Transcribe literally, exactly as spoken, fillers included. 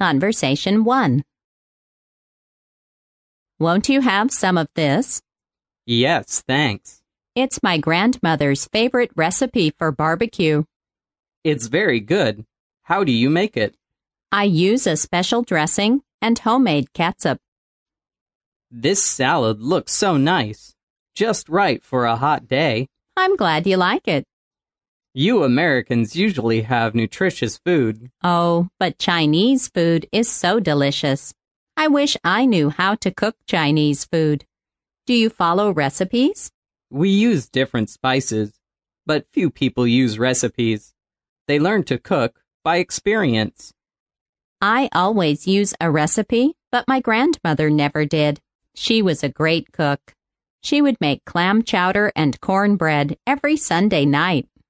Conversation one. Won't you have some of this? Yes, thanks. It's my grandmother's favorite recipe for barbecue. It's very good. How do you make it? I use a special dressing and homemade catsup. This salad looks so nice. Just right for a hot day. I'm glad you like it. You Americans usually have nutritious food. Oh, but Chinese food is so delicious. I wish I knew how to cook Chinese food. Do you follow recipes? We use different spices, but few people use recipes. They learn to cook by experience. I always use a recipe, but my grandmother never did. She was a great cook. She would make clam chowder and cornbread every Sunday night.